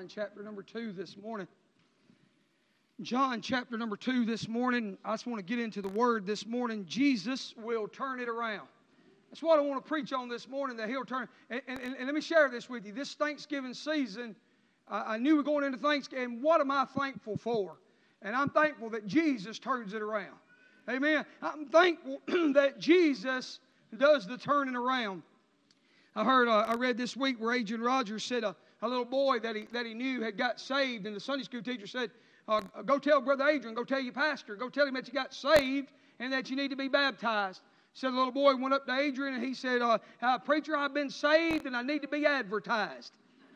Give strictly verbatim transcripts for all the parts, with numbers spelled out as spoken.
John chapter number two this morning. John chapter number two this morning. I just want to get into the word this morning. Jesus will turn it around. That's what I want to preach on this morning, that He'll turn. And, and, and let me share this with you. This Thanksgiving season, I, I knew we were going into Thanksgiving. What am I thankful for? And I'm thankful that Jesus turns it around. Amen. I'm thankful that Jesus does the turning around. I heard, uh, I read this week where Adrian Rogers said a, a little boy that he that he knew had got saved, and the Sunday school teacher said, uh, "Go tell Brother Adrian, go tell your pastor, go tell him that you got saved and that you need to be baptized." So the little boy went up to Adrian and he said, uh, uh, "Preacher, I've been saved and I need to be advertised."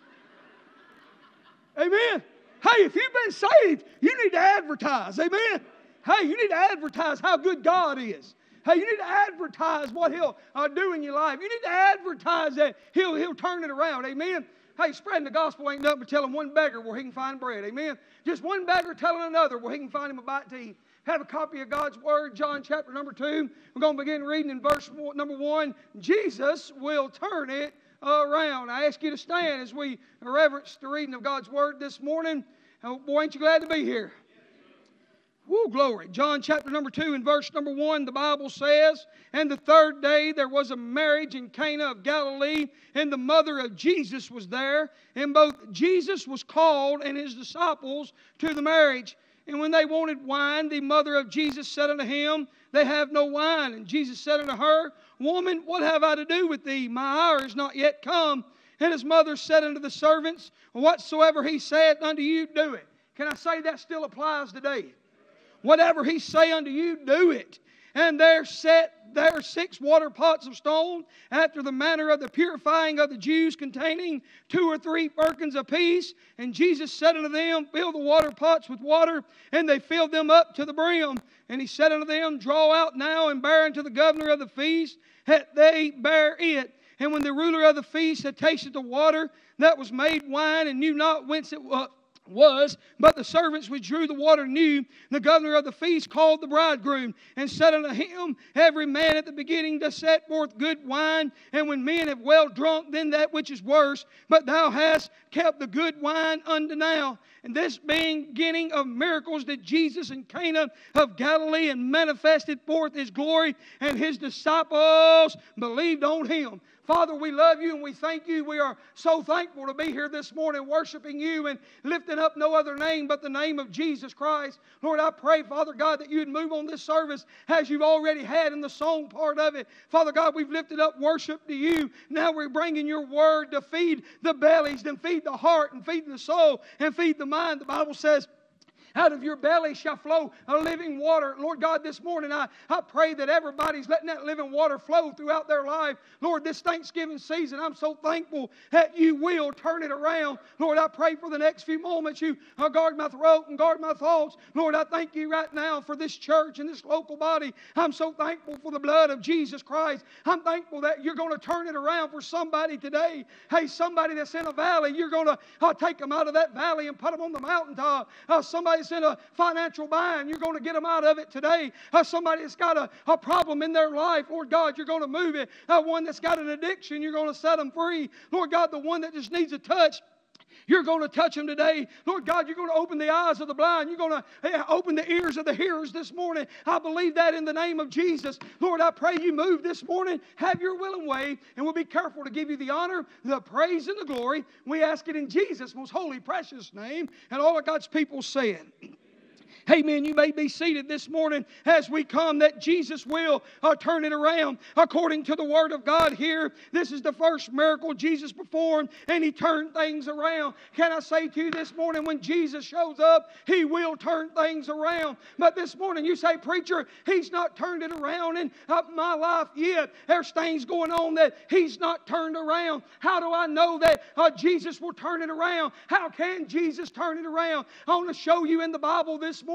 Amen. Hey, if you've been saved, you need to advertise. Amen. Hey, you need to advertise how good God is. Hey, you need to advertise what He'll uh, do in your life. You need to advertise that He'll, he'll turn it around. Amen. Hey, spreading the gospel ain't nothing but telling one beggar where he can find bread. Amen. Just one beggar telling another where he can find him a bite to eat. Have a copy of God's Word, John chapter number two. We're going to begin reading in verse number one. Jesus will turn it around. I ask you to stand as we reverence the reading of God's Word this morning. Oh, boy, ain't you glad to be here? Woo, glory. John chapter number two and verse number one, the Bible says, "And the third day there was a marriage in Cana of Galilee, and the mother of Jesus was there. And both Jesus was called and His disciples to the marriage. And when they wanted wine, the mother of Jesus said unto Him, They have no wine. And Jesus said unto her, Woman, what have I to do with thee? My hour is not yet come. And His mother said unto the servants, Whatsoever He saith unto you, do it." Can I say that still applies today? Whatever He say unto you, do it. And there set there six water pots of stone, after the manner of the purifying of the Jews, containing two or three firkins apiece. And Jesus said unto them, Fill the water pots with water. And they filled them up to the brim. And He said unto them, Draw out now and bear unto the governor of the feast. That they bear it. And when the ruler of the feast had tasted the water that was made wine, and knew not whence it was, was, but the servants which drew the water knew, the governor of the feast called the bridegroom, and said unto him, Every man at the beginning does set forth good wine, and when men have well drunk, then that which is worse. But thou hast kept the good wine unto now. And this being beginning of miracles that Jesus in Cana of Galilee and manifested forth His glory, and His disciples believed on Him. Father, we love You and we thank You. We are so thankful to be here this morning worshiping You and lifting up no other name but the name of Jesus Christ. Lord, I pray, Father God, that You'd move on this service as You've already had in the song part of it. Father God, we've lifted up worship to You. Now we're bringing Your word to feed the bellies, and feed the heart, and feed the soul, and feed the mind. The Bible says, out of your belly shall flow a living water. Lord God, this morning I, I pray that everybody's letting that living water flow throughout their life. Lord, this Thanksgiving season, I'm so thankful that You will turn it around. Lord, I pray for the next few moments You uh, guard my throat and guard my thoughts. Lord, I thank You right now for this church and this local body. I'm so thankful for the blood of Jesus Christ. I'm thankful that You're going to turn it around for somebody today. Hey, somebody that's in a valley, You're going to uh, take them out of that valley and put them on the mountaintop. Uh, somebody that's in a financial bind, You're going to get them out of it today. Uh, somebody that's got a, a problem in their life, Lord God, You're going to move it. Uh, one that's got an addiction, You're going to set them free. Lord God, the one that just needs a touch, You're going to touch them today. Lord God, You're going to open the eyes of the blind. You're going to open the ears of the hearers this morning. I believe that in the name of Jesus. Lord, I pray You move this morning. Have Your will and way. And we'll be careful to give You the honor, the praise, and the glory. We ask it in Jesus' most holy, precious name. And all of God's people said, Amen. You may be seated this morning as we come, that Jesus will uh, turn it around according to the Word of God here. This is the first miracle Jesus performed, and He turned things around. Can I say to you this morning, when Jesus shows up, He will turn things around. But this morning you say, Preacher, He's not turned it around in uh, my life yet. There's things going on that He's not turned around. How do I know that uh, Jesus will turn it around? How can Jesus turn it around? I want to show you in the Bible this morning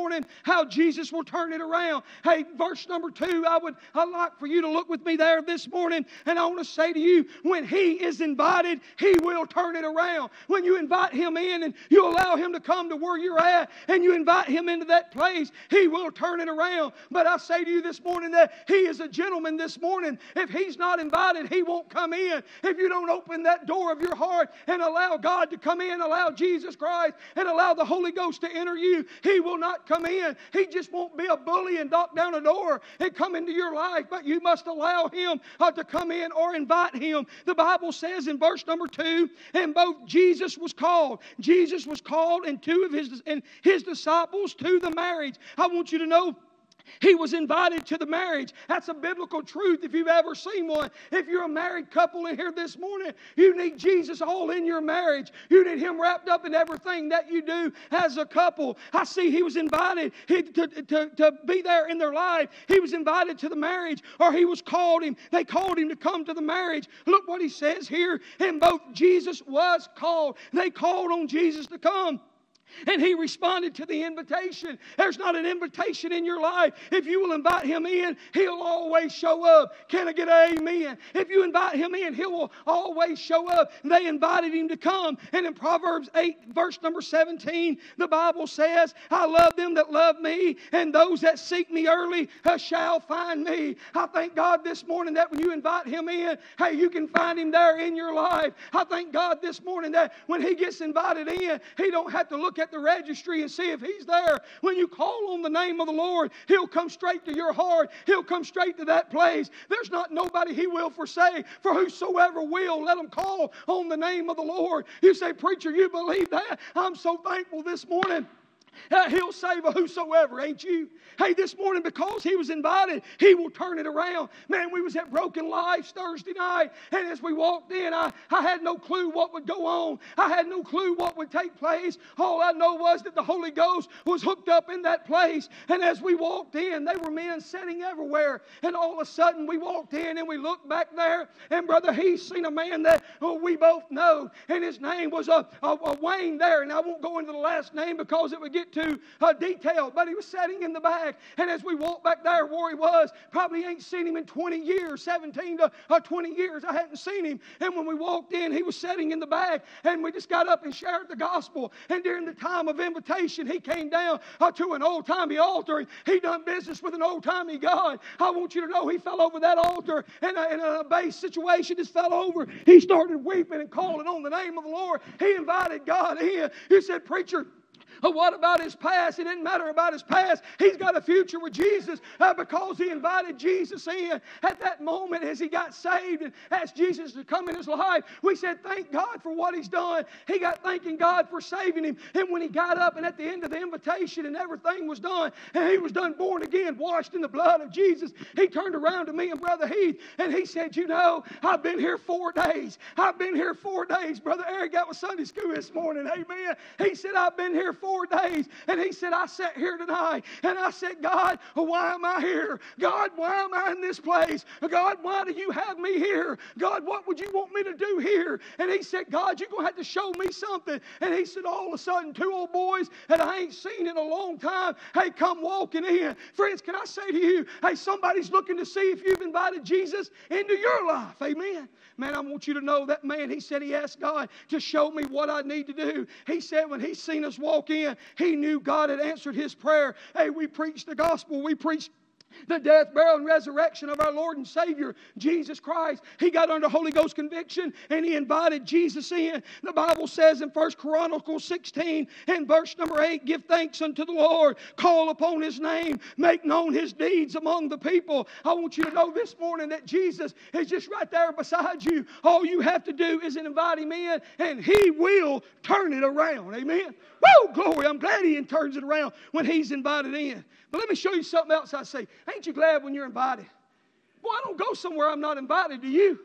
morning how Jesus will turn it around. Hey, verse number two, I would I'd like for you to look with me there this morning, and I want to say to you, when He is invited, He will turn it around. When you invite Him in and you allow Him to come to where you're at, and you invite Him into that place, He will turn it around. But I say to you this morning that He is a gentleman this morning. If He's not invited, He won't come in. If you don't open that door of your heart and allow God to come in, allow Jesus Christ and allow the Holy Ghost to enter you, He will not come in. He just won't be a bully and knock down a door and come into your life, but you must allow Him uh, to come in or invite Him. The Bible says in verse number two, and both Jesus was called. Jesus was called and two of his, and his disciples to the marriage. I want you to know, He was invited to the marriage. That's a biblical truth if you've ever seen one. If you're a married couple in here this morning, you need Jesus all in your marriage. You need Him wrapped up in everything that you do as a couple. I see He was invited to, to, to be there in their life. He was invited to the marriage, or He was called him. They called Him to come to the marriage. Look what He says here. And both Jesus was called. They called on Jesus to come. And He responded to the invitation. There's not an invitation in your life. If you will invite Him in, He'll always show up. Can I get an amen? If you invite Him in, He will always show up. They invited Him to come. And in Proverbs eight, verse number seventeen, the Bible says, I love them that love me, and those that seek me early uh, shall find me. I thank God this morning that when you invite Him in, hey, you can find Him there in your life. I thank God this morning that when He gets invited in, He don't have to look at the registry and see if He's there. When you call on the name of the Lord, He'll come straight to your heart. He'll come straight to that place. There's not nobody He will forsake. For whosoever will, let them call on the name of the Lord. You say, preacher, you believe that? I'm so thankful this morning. Uh, he'll save a whosoever, ain't you? Hey, this morning, because He was invited, He will turn it around. Man, we was at Broken Lives Thursday night, and as we walked in, I, I had no clue what would go on. I had no clue what would take place. All I know was that the Holy Ghost was hooked up in that place, and as we walked in, there were men sitting everywhere, and all of a sudden, we walked in, and we looked back there, and Brother Heath seen a man that oh, we both know, and his name was a, a, a Wayne there, and I won't go into the last name because it would get too uh, detailed, but he was sitting in the back, and as we walked back there where he was, probably ain't seen him in twenty years, seventeen to uh, twenty years, I hadn't seen him, and when we walked in, he was sitting in the back, and we just got up and shared the gospel, and during the time of invitation, he came down uh, to an old-timey altar, and he done business with an old-timey God. I want you to know he fell over that altar, and uh, in a base situation, just fell over. He started weeping and calling on the name of the Lord. He invited God in. He said, preacher, Uh, what about his past? It didn't matter about his past. He's got a future with Jesus uh, because he invited Jesus in. At that moment, as he got saved and asked Jesus to come in his life, we said, thank God for what He's done. He got thanking God for saving him. And when he got up and at the end of the invitation and everything was done, and he was done born again, washed in the blood of Jesus, he turned around to me and Brother Heath, and he said, you know, I've been here four days. I've been here four days. Brother Eric got with Sunday school this morning. Amen. He said, I've been here four days. And he said, I sat here tonight and I said, God, why am I here? God, why am I in this place? God, why do you have me here? God, what would you want me to do here? And he said, God, you're going to have to show me something. And he said, all of a sudden, two old boys that I ain't seen in a long time, hey, come walking in. Friends, can I say to you, hey, somebody's looking to see if you've invited Jesus into your life. Amen. Man, I want you to know that man, he said he asked God to show me what I need to do. He said when he seen us walk in, he knew God had answered his prayer. Hey, we preached the gospel. We preached the death, burial, and resurrection of our Lord and Savior, Jesus Christ. He got under Holy Ghost conviction and he invited Jesus in. The Bible says in First Chronicles sixteen and verse number eight, give thanks unto the Lord, call upon His name, make known His deeds among the people. I want you to know this morning that Jesus is just right there beside you. All you have to do is invite Him in and He will turn it around. Amen. Woo, glory. I'm glad He turns it around when He's invited in. But let me show you something else I say. Ain't you glad when you're invited? Boy, I don't go somewhere I'm not invited, do you?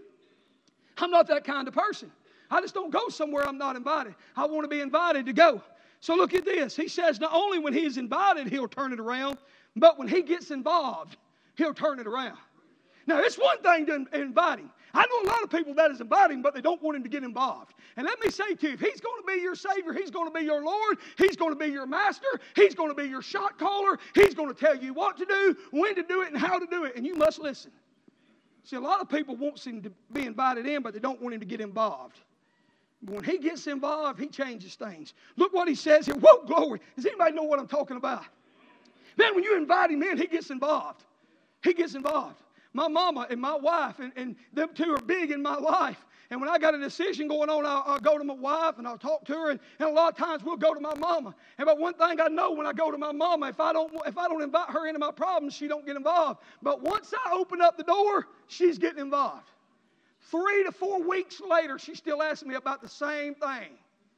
I'm not that kind of person. I just don't go somewhere I'm not invited. I want to be invited to go. So look at this. He says not only when He's invited, He'll turn it around, but when He gets involved, He'll turn it around. Now, it's one thing to invite him. I know a lot of people that is inviting, but they don't want him to get involved. And let me say to you, if he's going to be your Savior, he's going to be your Lord, he's going to be your master, he's going to be your shot caller, he's going to tell you what to do, when to do it, and how to do it, and you must listen. See, a lot of people want him to be invited in, but they don't want him to get involved. But when he gets involved, he changes things. Look what he says here. Whoa, glory. Does anybody know what I'm talking about? Man, when you invite him in, he gets involved. He gets involved. My mama and my wife, and, and them two are big in my life. And when I got a decision going on, I'll, I'll go to my wife and I'll talk to her. And, and a lot of times we'll go to my mama. And but one thing I know when I go to my mama, if I don't if I don't invite her into my problems, she don't get involved. But once I open up the door, she's getting involved. Three to four weeks later, she's still asking me about the same thing.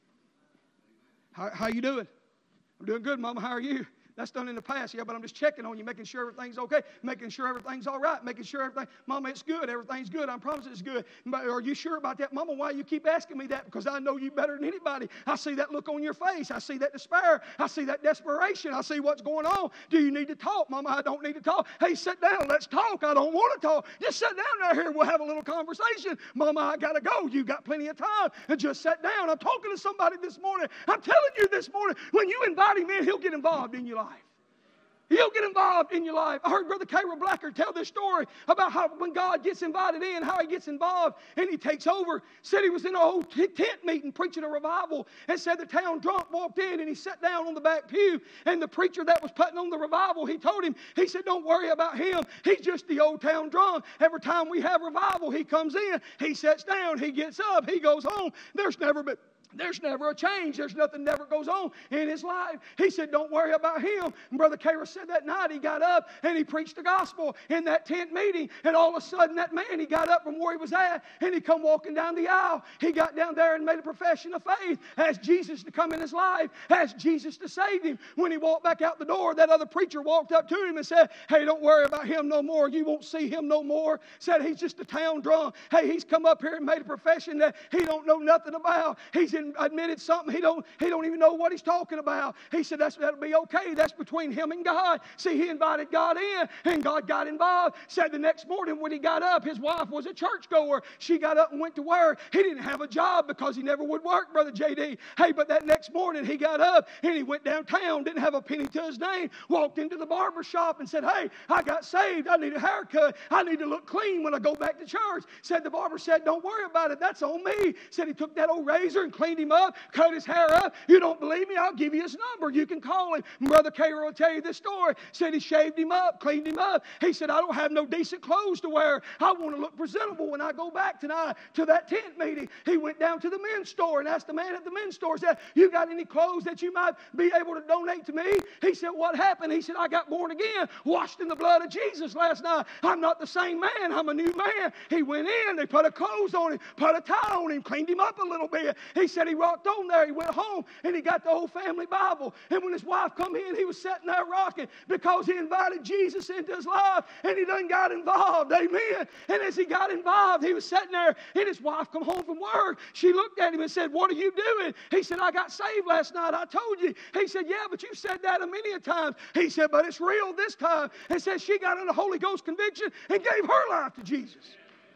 How, how you doing? I'm doing good, Mama. How are you? That's done in the past, yeah, but I'm just checking on you, making sure everything's okay, making sure everything's all right, making sure everything, Mama, it's good, everything's good, I promise it's good. But are you sure about that? Mama, why you keep asking me that? Because I know you better than anybody. I see that look on your face. I see that despair. I see that desperation. I see what's going on. Do you need to talk? Mama, I don't need to talk. Hey, sit down, let's talk. I don't want to talk. Just sit down right here, we'll have a little conversation. Mama, I got to go. You got plenty of time. And just sit down. I'm talking to somebody this morning. I'm telling you this morning, when you invite him in, he'll get involved in your life. He'll get involved in your life. I heard Brother Cairo Blacker tell this story about how when God gets invited in, how he gets involved and he takes over. Said he was in a whole tent meeting preaching a revival and said the town drunk walked in and he sat down on the back pew and the preacher that was putting on the revival, he told him, he said, don't worry about him. He's just the old town drunk. Every time we have revival, he comes in, he sits down, he gets up, he goes home. There's never been... There's never a change. There's nothing never goes on in his life. He said, don't worry about him. And Brother Cairo said that night he got up and he preached the gospel in that tent meeting. And all of a sudden that man, he got up from where he was at and he come walking down the aisle. He got down there and made a profession of faith. Asked Jesus to come in his life. Asked Jesus to save him. When he walked back out the door, that other preacher walked up to him and said, hey, don't worry about him no more. You won't see him no more. Said he's just a town drunk. Hey, he's come up here and made a profession that he don't know nothing about. He's in, admitted something he don't he don't even know what he's talking about. He said that's that'll be okay. That's between him and God. See, he invited God in and God got involved. Said the next morning when he got up, his wife was a churchgoer. She got up and went to work. He didn't have a job because he never would work, Brother J D. Hey, but that next morning he got up and he went downtown, didn't have a penny to his name, walked into the barber shop and said, hey, I got saved. I need a haircut. I need to look clean when I go back to church. Said the barber said, don't worry about it. That's on me. Said he took that old razor and cleaned him up, cut his hair up. You don't believe me? I'll give you his number. You can call him. Brother Cairo will tell you this story. Said he shaved him up, cleaned him up. He said, I don't have no decent clothes to wear. I want to look presentable when I go back tonight to that tent meeting. He went down to the men's store and asked the man at the men's store, said, you got any clothes that you might be able to donate to me? He said, what happened? He said, I got born again, washed in the blood of Jesus last night. I'm not the same man. I'm a new man. He went in. They put a clothes on him, put a tie on him, cleaned him up a little bit. He said he walked on there. He went home and he got the whole family Bible. And when his wife come in, he was sitting there rocking because he invited Jesus into his life and he done got involved. Amen. And as he got involved, he was sitting there and his wife come home from work. She looked at him and said, what are you doing? He said, I got saved last night. I told you. He said, yeah, but you've said that a many a times. He said, but it's real this time. And said she got in a Holy Ghost conviction and gave her life to Jesus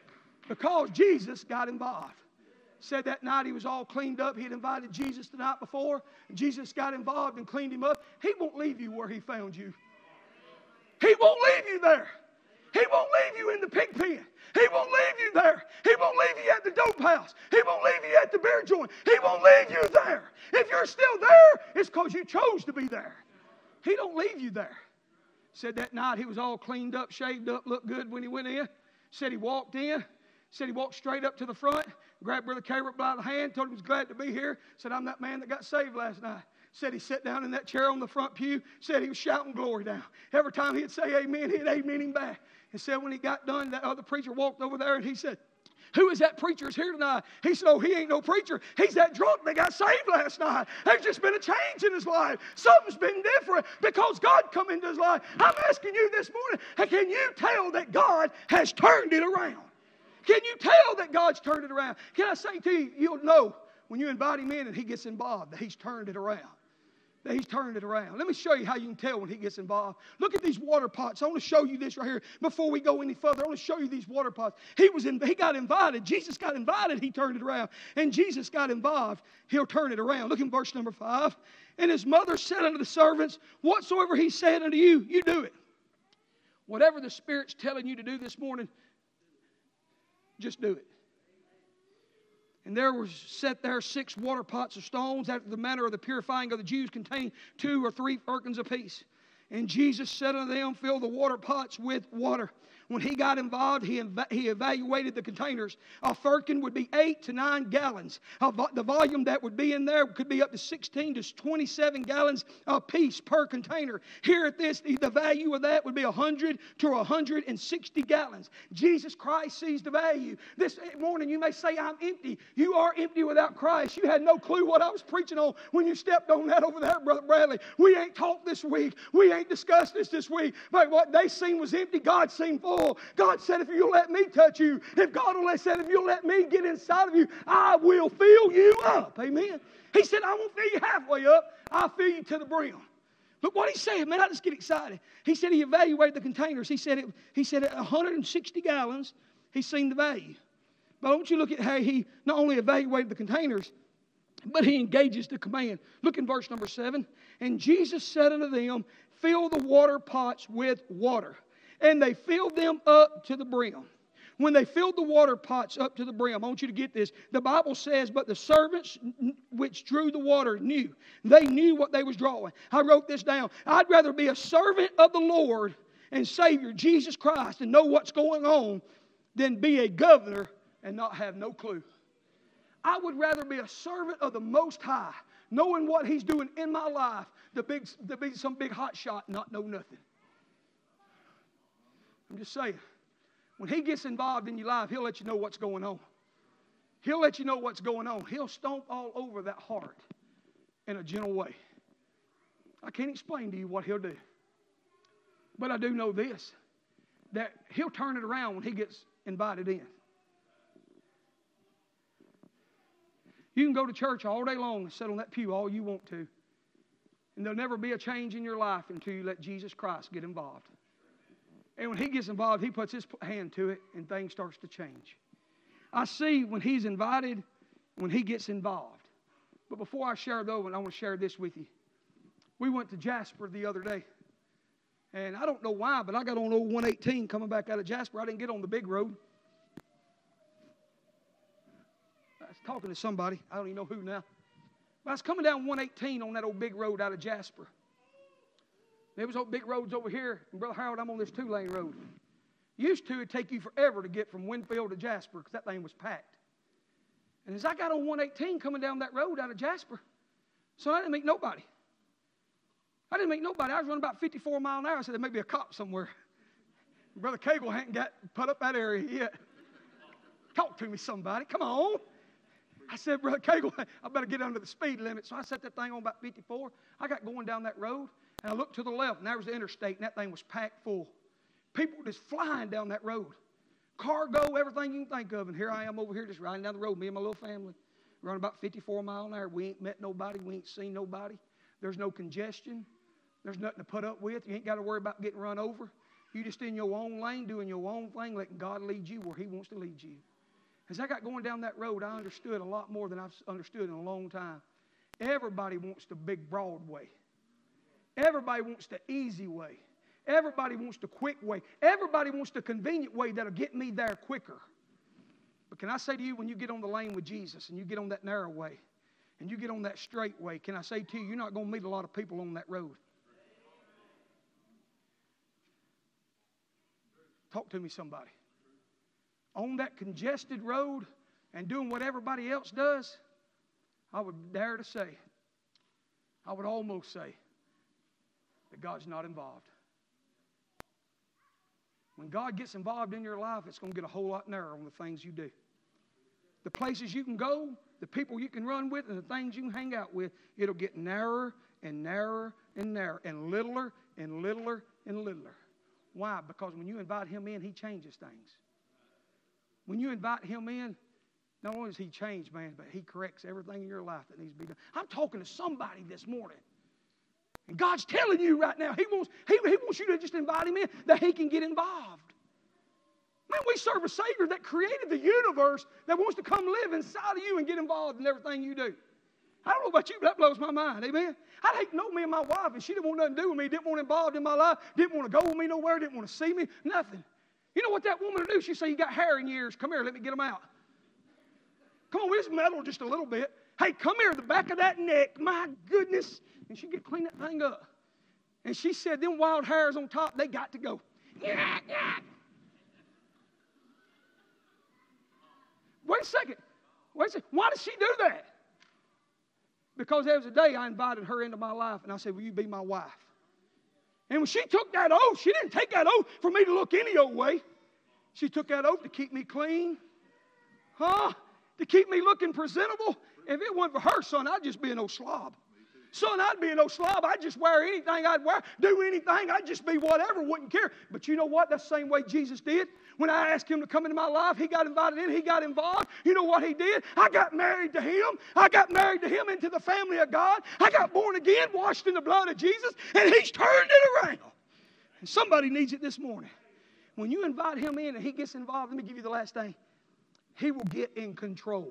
because Jesus got involved. Said that night he was all cleaned up. He had invited Jesus the night before. Jesus got involved and cleaned him up. He won't leave you where he found you. He won't leave you there. He won't leave you in the pig pen. He won't leave you there. He won't leave you at the dope house. He won't leave you at the beer joint. He won't leave you there. If you're still there, it's because you chose to be there. He don't leave you there. Said that night he was all cleaned up, shaved up, looked good when he went in. Said he walked in. Said he walked straight up to the front, grabbed Brother Cairo by the hand, told him he was glad to be here. Said, I'm that man that got saved last night. Said he sat down in that chair on the front pew. Said he was shouting glory down. Every time he'd say amen, he'd amen him back. And said when he got done, that other preacher walked over there and he said, who is that preacher that's here tonight? He said, oh, he ain't no preacher. He's that drunk that got saved last night. There's just been a change in his life. Something's been different because God come into his life. I'm asking you this morning, can you tell that God has turned it around? Can you tell that God's turned it around? Can I say to you, you'll know when you invite him in and he gets involved that he's turned it around. that He's turning it around. Let me show you how you can tell when He gets involved. Look at these water pots. I want to show you this right here before we go any further. I want to show you these water pots. He was in, He got invited. Jesus got invited. He turned it around. And Jesus got involved. He'll turn it around. Look in verse number five. And His mother said unto the servants, whatsoever He said unto you, you do it. Whatever the Spirit's telling you to do this morning, just do it. And there was set there six water pots of stones after the manner of the purifying of the Jews, containing two or three firkins apiece. And Jesus said unto them, fill the water pots with water. When He got involved, he, ev- he evaluated the containers. A firkin would be eight to nine gallons. Vo- the volume that would be in there could be up to sixteen to twenty-seven gallons a piece per container. Here at this, the, the value of that would be one hundred to one hundred sixty gallons. Jesus Christ sees the value. This morning you may say, I'm empty. You are empty without Christ. You had no clue what I was preaching on when you stepped on that over there, Brother Bradley. We ain't talked this week. We ain't discussed this this week. But what they seen was empty. God seen full. God said, if you'll let me touch you, if God will said, if you'll let me get inside of you, I will fill you up. Amen. He said, I won't fill you halfway up. I'll fill you to the brim. Look what He said, man. I just get excited. He said He evaluated the containers. He said it, he said at one hundred sixty gallons, He's seen the value. But I want you to look at how He not only evaluated the containers, but He engages the command. Look in verse number seven. And Jesus said unto them, fill the water pots with water. And they filled them up to the brim. When they filled the water pots up to the brim, I want you to get this. The Bible says, but the servants which drew the water knew. They knew what they was drawing. I wrote this down. I'd rather be a servant of the Lord and Savior, Jesus Christ, and know what's going on than be a governor and not have no clue. I would rather be a servant of the Most High, knowing what He's doing in my life, than be, than be some big hot shot and not know nothing. I'm just saying, when He gets involved in your life, He'll let you know what's going on. He'll let you know what's going on. He'll stomp all over that heart in a gentle way. I can't explain to you what He'll do. But I do know this, that He'll turn it around when He gets invited in. You can go to church all day long and sit on that pew all you want to. And there'll never be a change in your life until you let Jesus Christ get involved. And when He gets involved, He puts His hand to it and things starts to change. I see when He's invited, when He gets involved. But before I share those, I want to share this with you. We went to Jasper the other day. And I don't know why, but I got on old one eighteen coming back out of Jasper. I didn't get on the big road. I was talking to somebody. I don't even know who now. But I was coming down one eighteen on that old big road out of Jasper. There was old big roads over here. And Brother Harold, I'm on this two-lane road. Used to, it'd take you forever to get from Winfield to Jasper because that thing was packed. And as I got on one eighteen coming down that road out of Jasper, so I didn't meet nobody. I didn't meet nobody. I was running about fifty-four miles an hour. I said, there may be a cop somewhere. Brother Cagle hadn't got put up that area yet. Talk to me, somebody. Come on. I said, Brother Cagle, I better get under the speed limit. So I set that thing on about fifty-four. I got going down that road, and I looked to the left, and there was the interstate, and that thing was packed full. People just flying down that road. Cargo, everything you can think of. And here I am over here just riding down the road, me and my little family. Running about fifty-four miles an hour. We ain't met nobody. We ain't seen nobody. There's no congestion. There's nothing to put up with. You ain't got to worry about getting run over. You just in your own lane, doing your own thing, letting God lead you where He wants to lead you. As I got going down that road, I understood a lot more than I've understood in a long time. Everybody wants the big, broad way. Everybody wants the easy way. Everybody wants the quick way. Everybody wants the convenient way that'll get me there quicker. But can I say to you, when you get on the lane with Jesus and you get on that narrow way and you get on that straight way, can I say to you, you're not going to meet a lot of people on that road. Talk to me, somebody. On that congested road and doing what everybody else does, I would dare to say, I would almost say that God's not involved. When God gets involved in your life, it's going to get a whole lot narrower on the things you do. The places you can go, the people you can run with, and the things you can hang out with, it'll get narrower and narrower and narrower and littler and littler and littler. Why? Because when you invite Him in, He changes things. When you invite Him in, not only does He change, man, but He corrects everything in your life that needs to be done. I'm talking to somebody this morning. And God's telling you right now, He wants, he, he wants you to just invite Him in, that He can get involved. Man, we serve a Savior that created the universe, that wants to come live inside of you and get involved in everything you do. I don't know about you, but that blows my mind, amen? I'd hate to know me and my wife, and she didn't want nothing to do with me, didn't want involved in my life, didn't want to go with me nowhere, didn't want to see me, nothing. You know what that woman would do? She'd say, you got hair in your ears, come here, let me get them out. Come on, we just meddle just a little bit. Hey, come here, the back of that neck, my goodness. And she'd get clean that thing up. And she said, them wild hairs on top, they got to go. Yeah, yeah. Wait a second. Wait a second. Why did she do that? Because there was a day I invited her into my life, and I said, will you be my wife? And when she took that oath, she didn't take that oath for me to look any old way. She took that oath to keep me clean. Huh? To keep me looking presentable. If it wasn't for her, son, I'd just be an old slob. Son, I'd be an old slob. I'd just wear anything I'd wear, do anything. I'd just be whatever, wouldn't care. But you know what? That's the same way Jesus did. When I asked Him to come into my life, He got invited in. He got involved. You know what He did? I got married to Him. I got married to Him into the family of God. I got born again, washed in the blood of Jesus, and He's turned it around. And somebody needs it this morning. When you invite Him in and He gets involved, let me give you the last thing. He will get in control.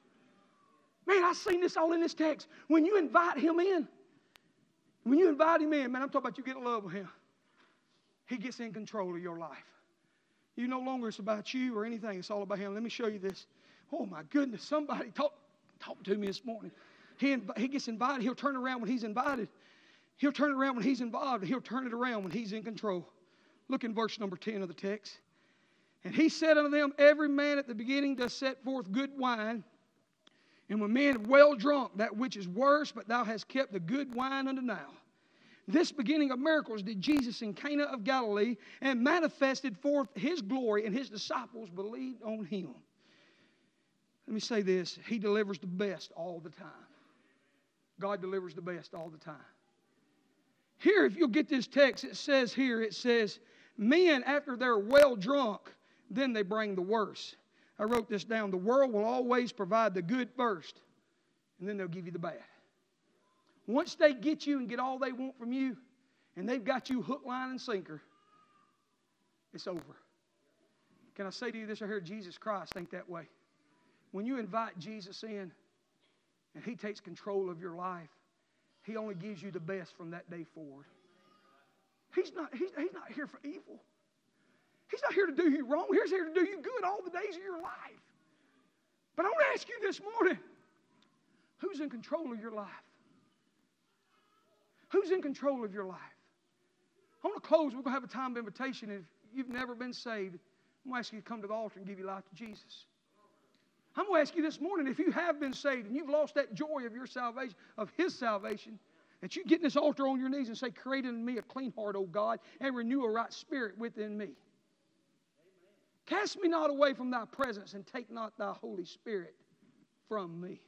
Man, I've seen this all in this text. When you invite Him in, when you invite Him in, man, I'm talking about you get in love with Him. He gets in control of your life. You no longer it's about you or anything. It's all about Him. Let me show you this. Oh, my goodness. Somebody talk, talk to me this morning. He, he gets invited. He'll turn around when He's invited. He'll turn it around when He's involved. He'll turn it around when He's in control. Look in verse number ten of the text. And He said unto them, every man at the beginning does set forth good wine, and when men have well drunk, that which is worse, but thou hast kept the good wine unto now. This beginning of miracles did Jesus in Cana of Galilee, and manifested forth His glory, and His disciples believed on Him. Let me say this. He delivers the best all the time. God delivers the best all the time. Here, if you'll get this text, it says here, it says, men after they're well drunk, then they bring the worse. I wrote this down. The world will always provide the good first, and then they'll give you the bad. Once they get you and get all they want from you, and they've got you hook, line, and sinker, it's over. Can I say to you this? I hear Jesus Christ think that way. When you invite Jesus in, and He takes control of your life, He only gives you the best from that day forward. He's not, he's, he's not here for evil. He's not here to do you wrong. He's here to do you good all the days of your life. But I want to ask you this morning, who's in control of your life? Who's in control of your life? I want to close. We're going to have a time of invitation. If you've never been saved, I'm going to ask you to come to the altar and give your life to Jesus. I'm going to ask you this morning, if you have been saved and you've lost that joy of your salvation, of His salvation, that you get in this altar on your knees and say, create in me a clean heart, O God, and renew a right spirit within me. Cast me not away from Thy presence, and take not Thy Holy Spirit from me.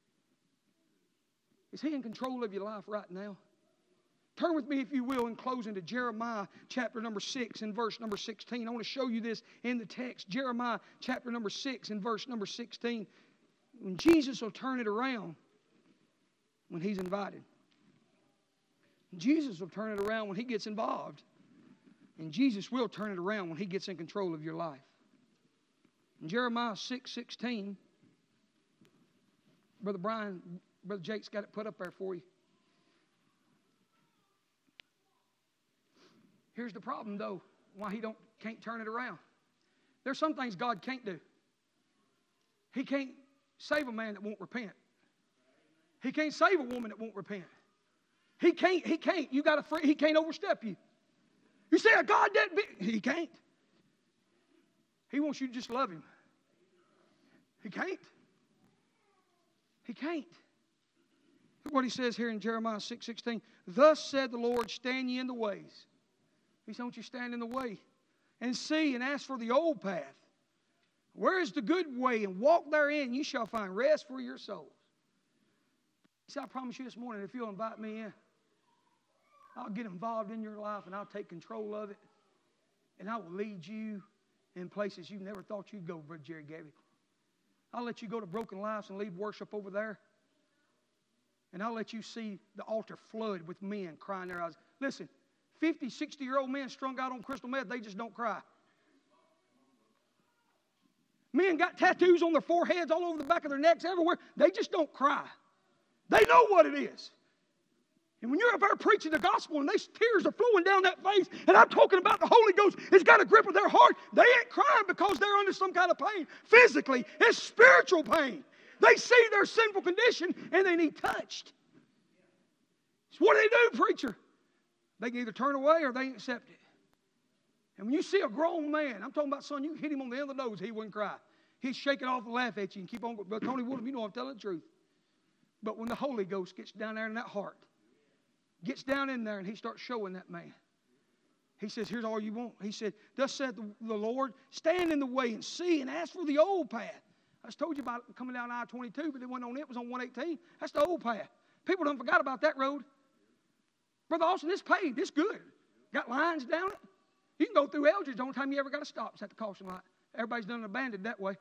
Is He in control of your life right now? Turn with me, if you will, in closing to Jeremiah chapter number six and verse number sixteen. I want to show you this in the text. Jeremiah chapter number six and verse number sixteen. When Jesus will turn it around when He's invited. Jesus will turn it around when He gets involved. And Jesus will turn it around when He gets in control of your life. In Jeremiah six sixteen, Brother Brian, Brother Jake's got it put up there for you. Here's the problem, though, why He don't can't turn it around. There's some things God can't do. He can't save a man that won't repent. He can't save a woman that won't repent. He can't, he can't, you got to, he can't overstep you. You say, God, that big. He can't. He wants you to just love Him. He can't. He can't. Look what He says here in Jeremiah six sixteen. Thus said the Lord, stand ye in the ways. He said, don't you stand in the way. And see and ask for the old path. Where is the good way? And walk therein, you shall find rest for your souls. He said, I promise you this morning, if you'll invite me in, I'll get involved in your life and I'll take control of it. And I will lead you in places you never thought you'd go, Brother Jerry Gabby. I'll let you go to Broken Lives and lead worship over there. And I'll let you see the altar flood with men crying their eyes. Listen, fifty, sixty-year-old men strung out on crystal meth, they just don't cry. Men got tattoos on their foreheads, all over the back of their necks, everywhere. They just don't cry. They know what it is. And when you're up there preaching the gospel and these tears are flowing down that face, and I'm talking about the Holy Ghost has got a grip of their heart, they ain't crying because they're under some kind of pain. Physically, it's spiritual pain. They see their sinful condition and they need touched. So what do they do, preacher? They can either turn away or they ain't accept it. And when you see a grown man, I'm talking about, son, you hit him on the end of the nose, he wouldn't cry. He'd shake it off and laugh at you and keep on going. But Tony Woodham, you know I'm telling the truth. But when the Holy Ghost gets down there in that heart, gets down in there and he starts showing that man. He says, here's all you want. He said, thus saith the, the Lord, stand in the way and see and ask for the old path. I just told you about coming down I twenty-two, but it wasn't on it, it was on one eighteen. That's the old path. People don't forgot about that road. Brother Austin, it's paved. It's good. Got lines down it. You can go through Eldridge. The only time you ever got to stop is at the caution light. Everybody's done abandoned that way.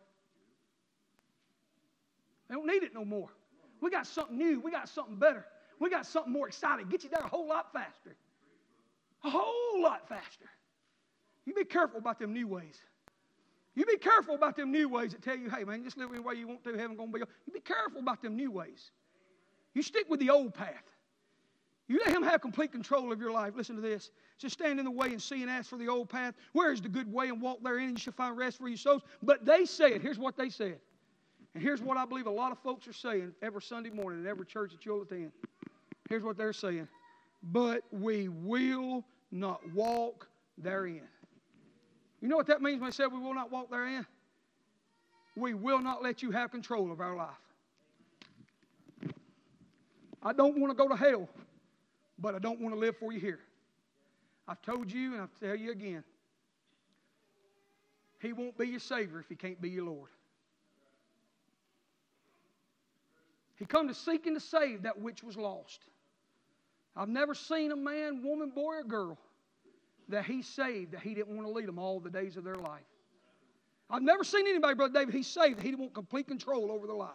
They don't need it no more. We got something new. We got something better. We got something more exciting. Get you there a whole lot faster. A whole lot faster. You be careful about them new ways. You be careful about them new ways that tell you, hey, man, just live any way you want to. Heaven's going to be. You be careful about them new ways. You stick with the old path. You let him have complete control of your life. Listen to this. Just stand in the way and see and ask for the old path. Where is the good way, and walk therein, and you shall find rest for your souls. But they said, here's what they said. And here's what I believe a lot of folks are saying every Sunday morning in every church that you'll attend. Here's what they're saying. But we will not walk therein. You know what that means when they said we will not walk therein? We will not let you have control of our life. I don't want to go to hell, but I don't want to live for you here. I've told you and I'll tell you again. He won't be your Savior if He can't be your Lord. He come to seek and to save that which was lost. I've never seen a man, woman, boy, or girl that He saved that He didn't want to lead them all the days of their life. I've never seen anybody, Brother David, He saved that He didn't want complete control over their life.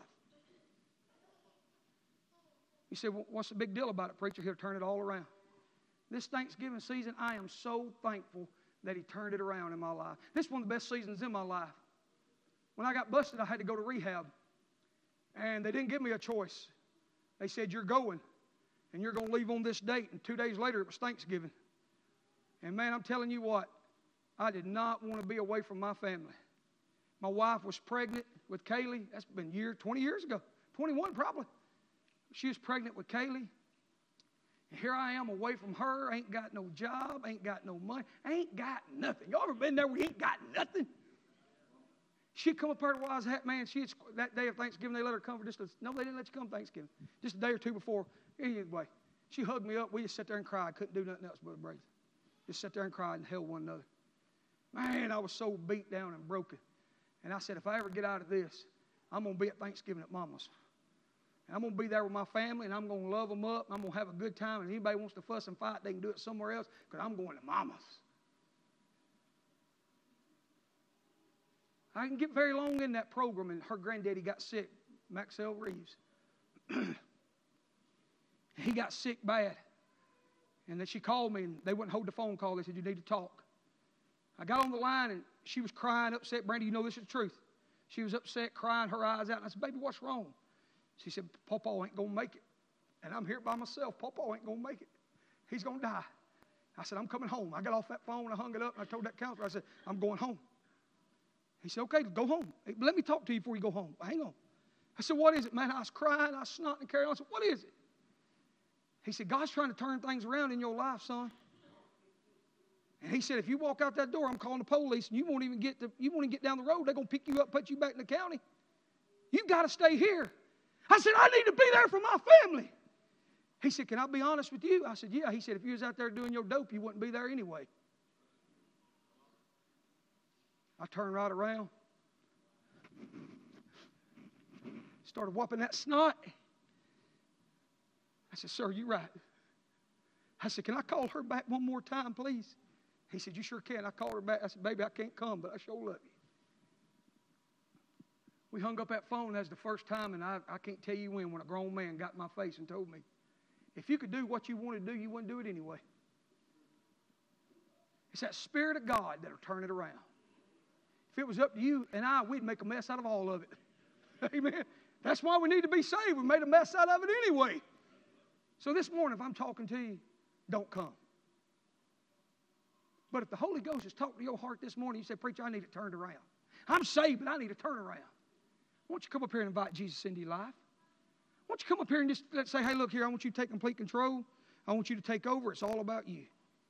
You say, well, what's the big deal about it, preacher? He'll turn it all around. This Thanksgiving season, I am so thankful that He turned it around in my life. This is one of the best seasons in my life. When I got busted, I had to go to rehab. And they didn't give me a choice. They said, you're going. And you're going to leave on this date. And two days later, it was Thanksgiving. And man, I'm telling you what, I did not want to be away from my family. My wife was pregnant with Kaylee. That's been year, twenty years ago. twenty-one probably. She was pregnant with Kaylee. And here I am away from her. Ain't got no job. Ain't got no money. Ain't got nothing. Y'all ever been there where you ain't got nothing? She'd come up here while I was at, man, she had, that day of Thanksgiving, they let her come for just a, no, they didn't let you come Thanksgiving. Just a day or two before. Anyway, she hugged me up. We just sat there and cried. Couldn't do nothing else, Brother Brady. Just sat there and cried and held one another. Man, I was so beat down and broken. And I said, if I ever get out of this, I'm going to be at Thanksgiving at Mama's. And I'm going to be there with my family, and I'm going to love them up. And I'm going to have a good time. And if anybody wants to fuss and fight, they can do it somewhere else because I'm going to Mama's. I didn't get very long in that program, and her granddaddy got sick, Maxwell Reeves. He got sick bad. And then she called me, and they wouldn't hold the phone call. They said, you need to talk. I got on the line, and she was crying, upset. Brandy, you know this is the truth. She was upset, crying her eyes out. And I said, baby, what's wrong? She said, Pawpaw ain't going to make it. And I'm here by myself. Pawpaw ain't going to make it. He's going to die. I said, I'm coming home. I got off that phone, I hung it up, and I told that counselor, I said, I'm going home. He said, okay, go home. Hey, let me talk to you before you go home. Hang on. I said, what is it, man? I was crying. I was snotting and carrying on. I said, what is it? He said, God's trying to turn things around in your life, son. And he said, if you walk out that door, I'm calling the police, and you won't even get to, you won't even get down the road. They're going to pick you up, put you back in the county. You've got to stay here. I said, I need to be there for my family. He said, can I be honest with you? I said, yeah. He said, if you was out there doing your dope, you wouldn't be there anyway. I turned right around, started whopping that snot. I said, sir, you're right. I said, can I call her back one more time, please? He said, you sure can. I called her back. I said, baby, I can't come, but I sure love you. We hung up that phone. That's the first time, and I, I can't tell you when, when a grown man got in my face and told me, if you could do what you wanted to do, you wouldn't do it anyway. It's that Spirit of God that'll turn it around. If it was up to you and I, we'd make a mess out of all of it. Amen. That's why we need to be saved. We made a mess out of it anyway. So this morning, if I'm talking to you, don't come. But if the Holy Ghost is talking to your heart this morning, you say, preacher, I need it turned around. I'm saved, but I need to turn around. Why don't you come up here and invite Jesus into your life? Why don't you come up here and just let's say, hey, look here, I want you to take complete control. I want you to take over. It's all about you.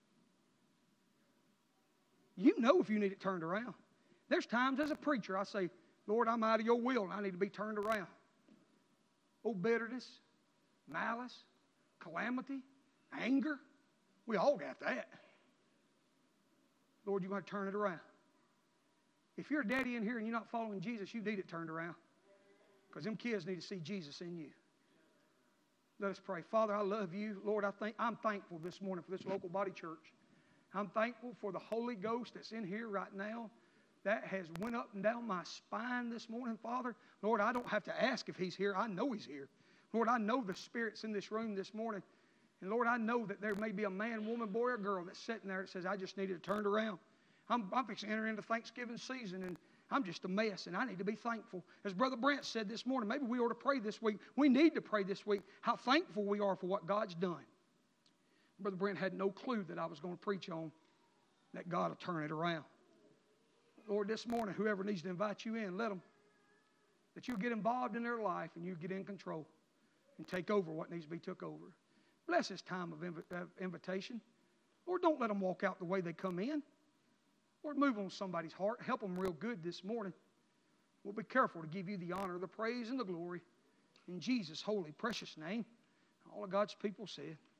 You know if you need it turned around. There's times as a preacher I say, Lord, I'm out of your will and I need to be turned around. Oh, bitterness, malice, calamity, anger. We all got that. Lord, you want to turn it around. If you're a daddy in here and you're not following Jesus, you need it turned around. Because them kids need to see Jesus in you. Let us pray. Father, I love you. Lord, I think I'm thankful this morning for this local body church. I'm thankful for the Holy Ghost that's in here right now. That has went up and down my spine this morning, Father. Lord, I don't have to ask if He's here. I know He's here. Lord, I know the Spirit's in this room this morning. And Lord, I know that there may be a man, woman, boy, or girl that's sitting there that says, I just needed to turn around. I'm, I'm fixing to enter into Thanksgiving season, and I'm just a mess, and I need to be thankful. As Brother Brent said this morning, maybe we ought to pray this week. We need to pray this week how thankful we are for what God's done. Brother Brent had no clue that I was going to preach on that God will turn it around. Lord, this morning, whoever needs to invite you in, let them. That you'll get involved in their life and you get in control and take over what needs to be took over. Bless this time of inv- uh, invitation. Lord, don't let them walk out the way they come in. Lord, move on somebody's heart. Help them real good this morning. We'll be careful to give you the honor, the praise, and the glory. In Jesus' holy, precious name. All of God's people said.